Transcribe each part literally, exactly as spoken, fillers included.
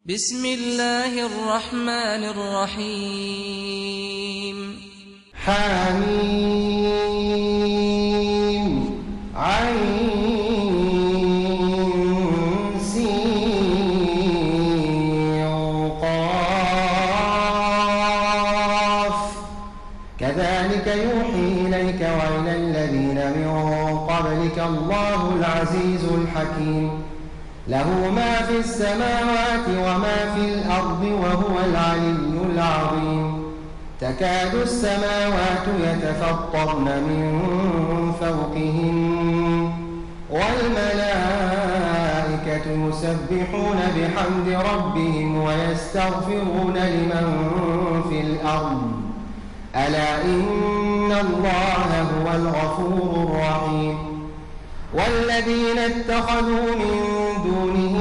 بسم الله الرحمن الرحيم حميم عين سين قاف كذلك يوحي إليك وإلى الذين من قبلك الله العزيز الحكيم له ما في السماوات وما في الأرض وهو العلي العظيم تكاد السماوات يتفطرن من فوقهن والملائكة يسبحون بحمد ربهم ويستغفرون لمن في الأرض ألا إن الله هو الغفور الرحيم والذين اتخذوا من دونه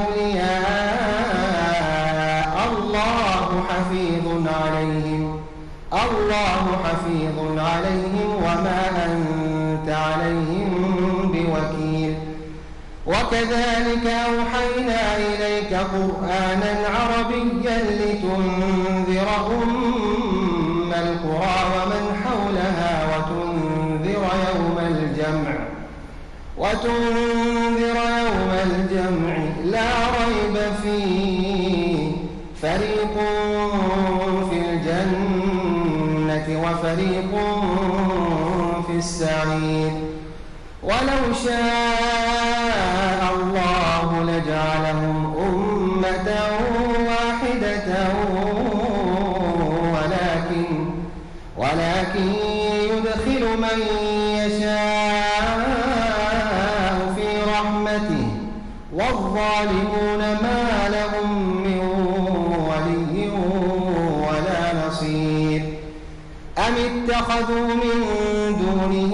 أولياء الله حفيظ عليهم الله حفيظ عليهم وما أنت عليهم بوكيل وكذلك أوحينا إليك قرآنا عربيا لتنذر أم القرى ومن حولها وتنذر يوم الجمع وتنذر يوم الجمع لا ريب فيه فريق في الجنة وفريق في السعير ولو شاء الله لجعلهم أمة واحدة ولكن ولكن يدخل من يشاء في رحمته والظالمون ما لهم من ولي ولا نصير أم اتخذوا من دونه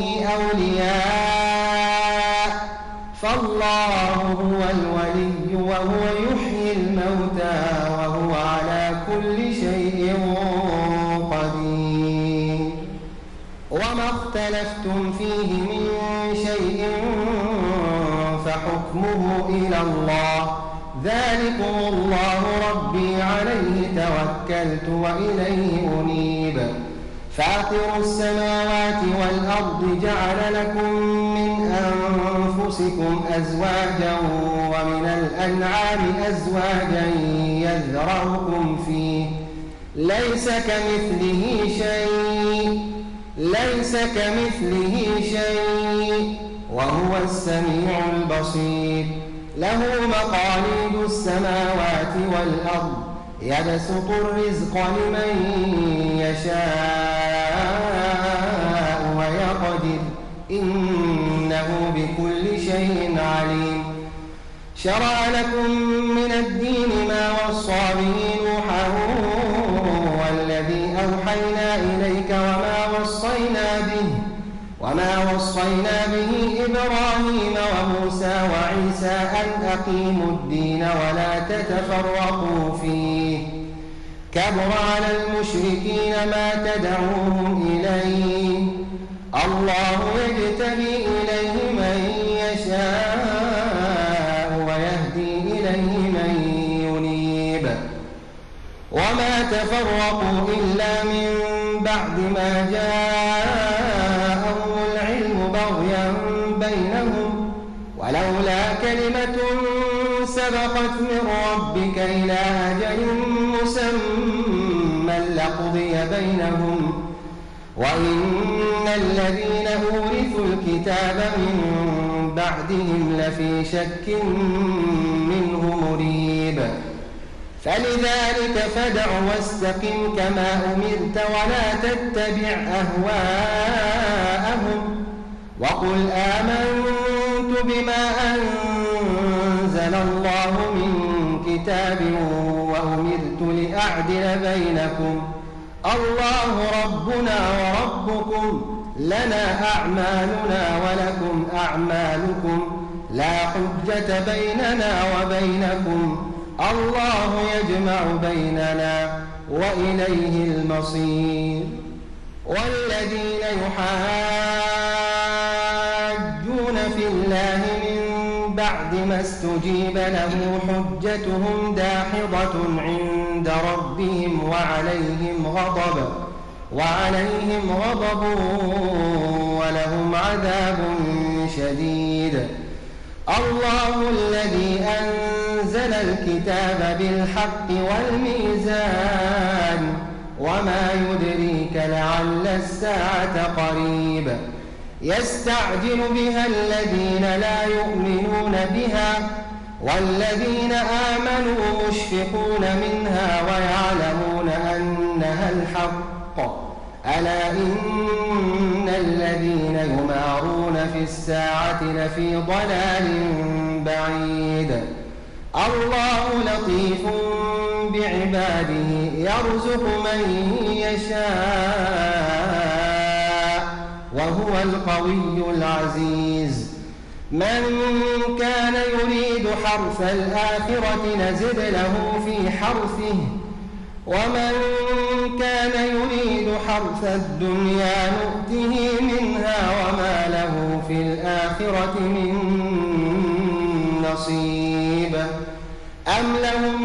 أولياء فالله هو الولي وهو يحيي الموتى وهو على كل شيء قدير وما اختلفتم فيه من شيء فحكمه إلى الله ذلكم الله ربي عليه توكلت وإليه أنيب فاطر السماوات والأرض جعل لكم من أنفسكم أزواجا ومن الأنعام أزواجا يذرأكم فيه ليس كمثله شيء ليس كمثله شيء وهو السميع البصير له مقاليد السماوات والأرض يبسط الرزق لمن يشاء ويقدر إنه بكل شيء عليم شرع لكم من الدين ما وصى به نوحا والذي أوحينا إليك وما وصينا به وما وصينا به إبراهيم وموسى وعيسى أن أقيموا الدين ولا تتفرقوا فيه كبر على المشركين ما تدعوهم إليه الله يجتبي إليه من يشاء ويهدي إليه من ينيب وما تفرقوا إلا من بعد ما جاءهم العلم بغيا بينهم ولولا كلمة سبقت من ربك إلى أجل مسمى لقضي بينهم وإن الذين أورثوا الكتاب من بعدهم لفي شك منه مريب فلذلك فادع واستقم كما أمرت ولا تتبع أهواءهم وقل آمنت بما أنزل الله من كتاب وأمرت لأعدل بينكم الله ربنا وربكم لنا أعمالنا ولكم أعمالكم لا حجة بيننا وبينكم الله يجمع بيننا وإليه المصير والذين يحاجون في الله من بعد ما استجيب له حجتهم داحضة عند ربهم وعليهم غضب وعليهم غضب ولهم عذاب شديد. الله الذي أنزل الكتاب بالحق والميزان وما يدريك لعل الساعة قريب. يستعجل بها الذين لا يؤمنون بها والذين آمنوا مشفقون منها ويعلمون أنها الحق. ألا إن الذين يمارون في الساعة لفي ضلال بعيد. الله لطيف بعباده يرزق من يشاء وهو القوي العزيز. من كان يريد حرث الآخرة نزد له في حرثه ومن كان يريد حرث الدنيا نؤته منها وما له في الآخرة من نصيب. أم لهم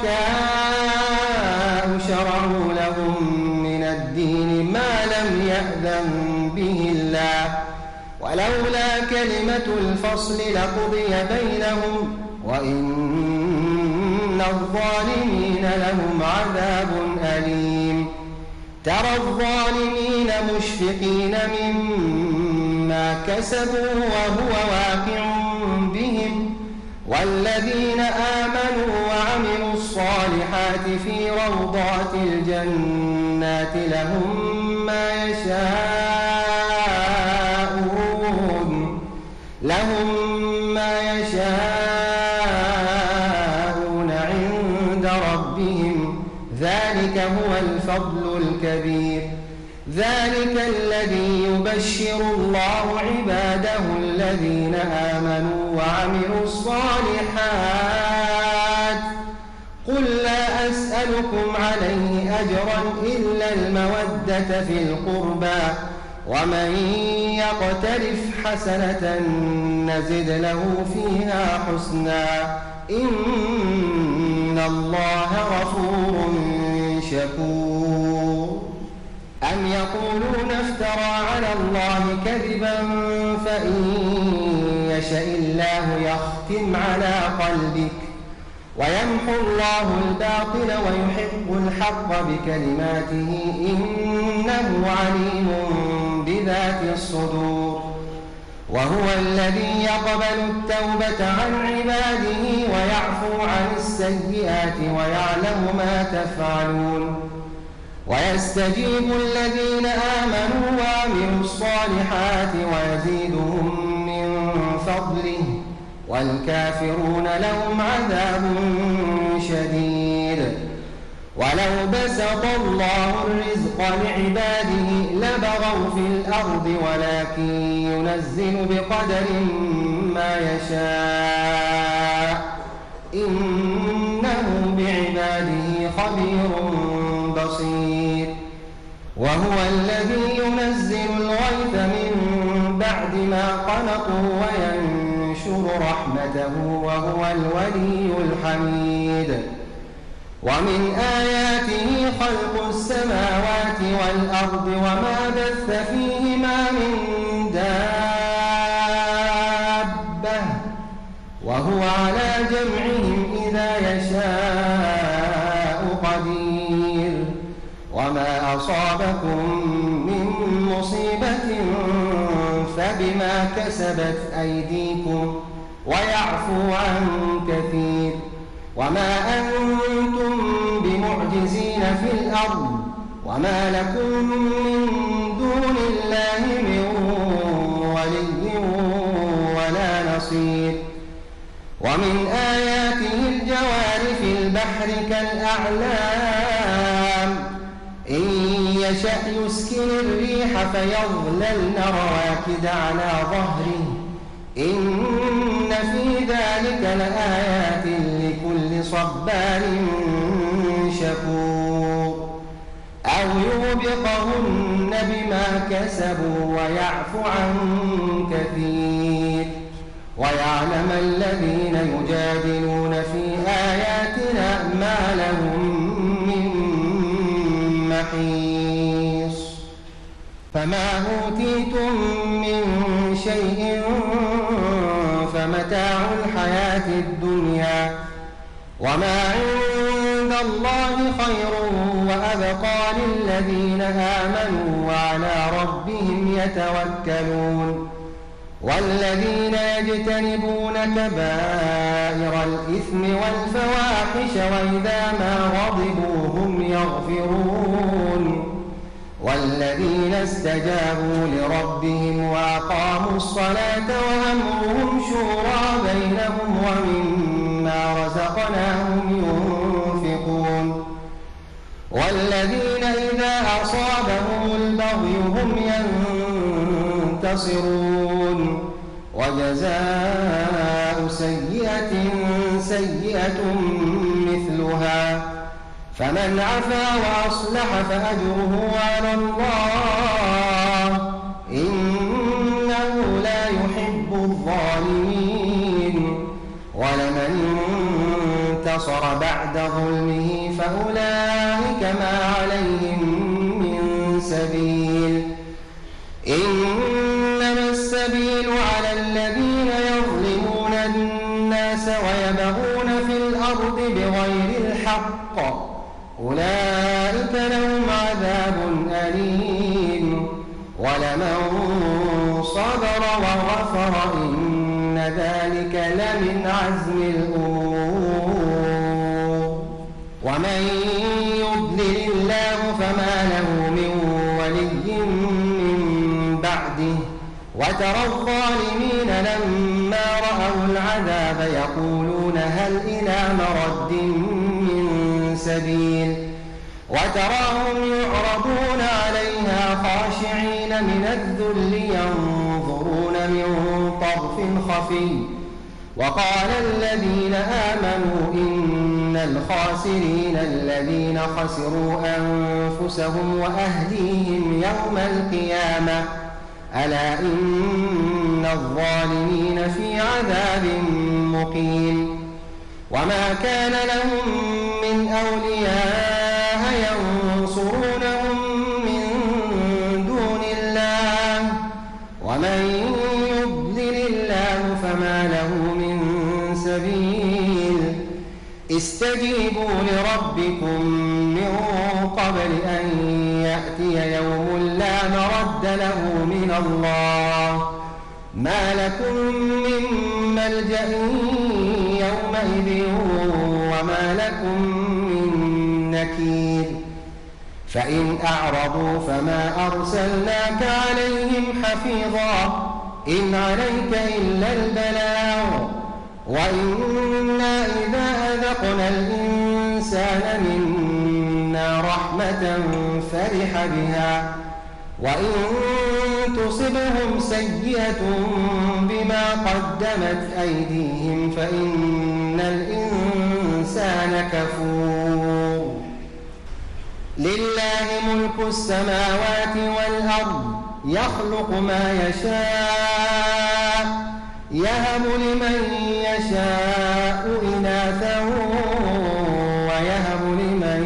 شركاء شرعوا لهم من الدين ما لم يأذن به الله ولولا كلمة الفصل لقضي بينهم وإن الظالمين لهم عذاب أليم. ترى الظالمين مشفقين مما كسبوا وهو واقع بهم والذين آمنوا وعملوا الصالحات في روضات الجنات لهم ما يشاءون لهم ما يشاءون عند ربهم ذلك هو الفضل الكبير. ذلك الذي يبشر الله عباده الذين آمنوا وعملوا الصالحات. قل لا أسألكم عليه أجرا إلا المودة في القربى ومن يقترف حسنة نزد له فيها حسنا إن الله غفور شكور. أم يقولون افترى على الله كذبا فإن يشاء الله يختم على قلبك ويمحو الله الباطل ويحق الحق بكلماته إنه عليم بذات الصدور. وهو الذي يقبل التوبة عن عباده ويعفو عن السيئات ويعلم ما تفعلون ويستجيب الذين آمنوا وعملوا الصالحات ويزيدهم من فضله والكافرون لهم عذاب شديد. ولو بسط الله الرزق لعباده لبغوا في الأرض ولكن ينزل بقدر ما يشاء إنه بعباده خبير بصير. وهو الذي ينزل الغيث من بعد ما قنطوا وينشر رحمته وهو الولي الحميد. ومن آياته خلق السماوات والأرض وما بث فيهما من دابة وهو على جمعهم إذا يشاء قدير. وما أصابكم من مصيبة فبما كسبت أيديكم ويعفو عن كثير. وما أنتم بمعجزين في الأرض وما لكم من دون الله من ولي ولا نصير. ومن آياته الجوار في البحر كالأعلام إن يشأ يسكن الريح فيظللن رواكد على ظهره إن في ذلك لآيات لكل صبار شكور. أو يوبقهن بما كسبوا ويعفو عن كثير. ويعلم الذين يجادلون في آياتنا ما لهم من محيص. فما أوتيتم من شيء فمتاع الحياة الدنيا وما عند الله خير وأبقى للذين آمنوا وعلى ربهم يتوكلون. والذين يجتنبون كبائر الإثم والفواحش وإذا ما غضبوا هم يغفرون. والذين استجابوا لربهم وأقاموا الصلاة وأمرهم شورى بينهم ومما رزقناهم ينفقون. والذين إذا أصابهم البغي هم ينتصرون. وجزاء سيئة سيئة مثلها فمن عفا وأصلح فأجره على الله إنه لا يحب الظالمين. ولمن انتصر بعد ظلمه فأولئك ما عليهم من سبيل. إنما السبيل على الذين يظلمون الناس ويبغون في الأرض بغير الحق أولئك لهم عذاب أليم. ولمن صبر وغفر إن ذلك لمن عزم الأمور. ومن يضلل الله فما له من ولي من بعده. وترى الظالمين لما رأوا العذاب يقولون هل إلى مرد من سبيل. وتراهم يعرضون عليها خاشعين من الذل ينظرون من طرف خفي. وقال الذين آمنوا إن الخاسرين الذين خسروا أنفسهم وأهليهم يوم القيامة ألا إن الظالمين في عذاب مقيم. وما كان لهم من أولياء ينصرونهم من دون الله ومن يضلل الله فما له من سبيل. استجيبوا لربكم من قبل أن يأتي يوم لا مرد له من الله ما لكم من ملجأ يومئذ وما لكم من نكير. فإن أعرضوا فما أرسلناك عليهم حفيظا إن عليك إلا البلاغ. وإنا إذا أذقنا الإنسان منا رحمة فرح بها وإن تصبهم سيئة بما قدمت أيديهم فإن الإنسان كفور. لله ملك السماوات والأرض يخلق ما يشاء يهب لمن يشاء إناثا ويهب لمن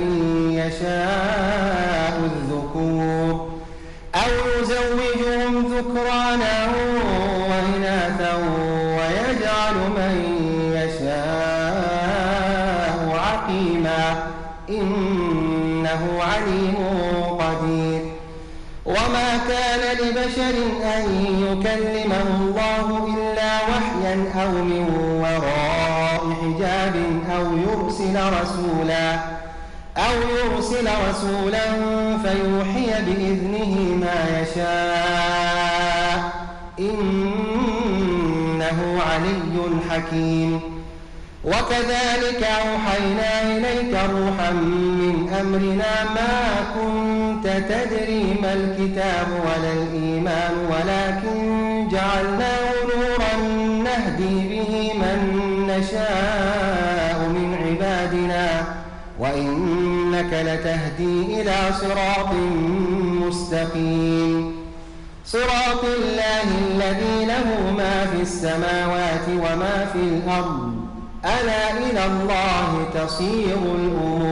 يشاء الذكور أو يزوجهم ذكرانا وإناثا ويجعل من يشاء عقيما إنه عليم قدير. وما كان لبشر أن يكلمه الله إلا وحيا أو من وراء حجاب أو يرسل رسولا أو يرسل رسولا فيوحي بإذنه ما يشاء إنه علي حكيم. وكذلك أوحينا إليك روحا من أمرنا ما كنت تدري ما الكتاب ولا الإيمان ولكن جعلناه نورا نهدي به من نشاء من عبادنا وإنك لتهدي إلى صراط مستقيم. صراط الله الذي له ما في السماوات وما في الأرض ألا إلى الله تصير الأمور